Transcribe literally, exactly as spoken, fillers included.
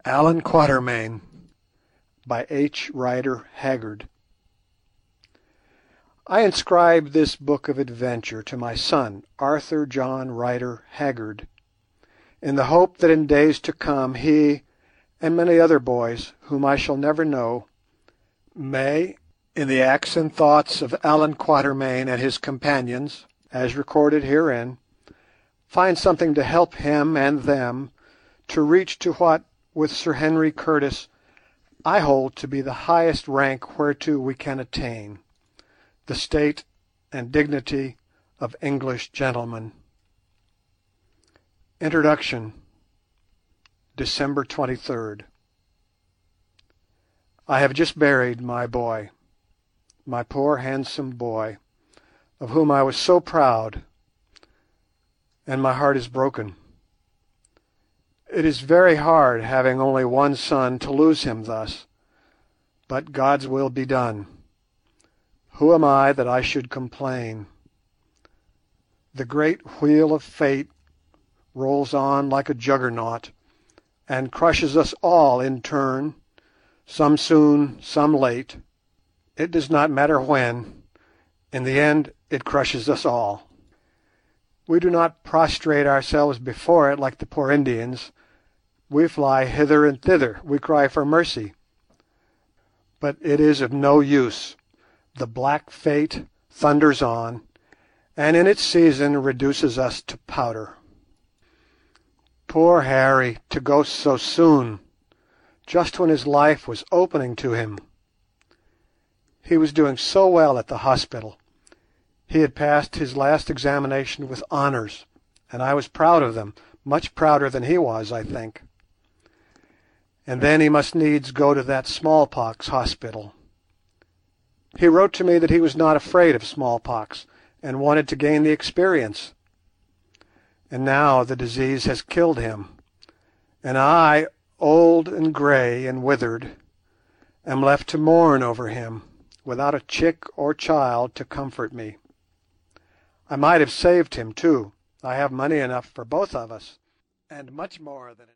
Allan Quatermain by H. Rider Haggard. I inscribe this book of adventure to my son, Arthur John Rider Haggard, in the hope that in days to come he, and many other boys whom I shall never know, may, in the acts and thoughts of Allan Quatermain and his companions, as recorded herein, find something to help him and them to reach to what, with Sir Henry Curtis, I hold to be the highest rank whereto we can attain, the state and dignity of English gentlemen. Introduction. December twenty-third. I have just buried my boy, my poor handsome boy, of whom I was so proud, and my heart is broken. It is very hard, having only one son, to lose him thus, but God's will be done. Who am I that I should complain? The great wheel of fate rolls on like a juggernaut, and crushes us all in turn, some soon, some late. It does not matter when. In the end it crushes us all. We do not prostrate ourselves before it like the poor Indians. We fly hither and thither, we cry for mercy. But it is of no use. The black fate thunders on, and in its season reduces us to powder. Poor Harry, to go so soon, just when his life was opening to him. He was doing so well at the hospital. He had passed his last examination with honours, and I was proud of them, much prouder than he was, I think. And then he must needs go to that smallpox hospital. He wrote to me that he was not afraid of smallpox, and wanted to gain the experience. And now the disease has killed him, and I, old and grey and withered, am left to mourn over him, without a chick or child to comfort me. I might have saved him too. I have money enough for both of us, and much more than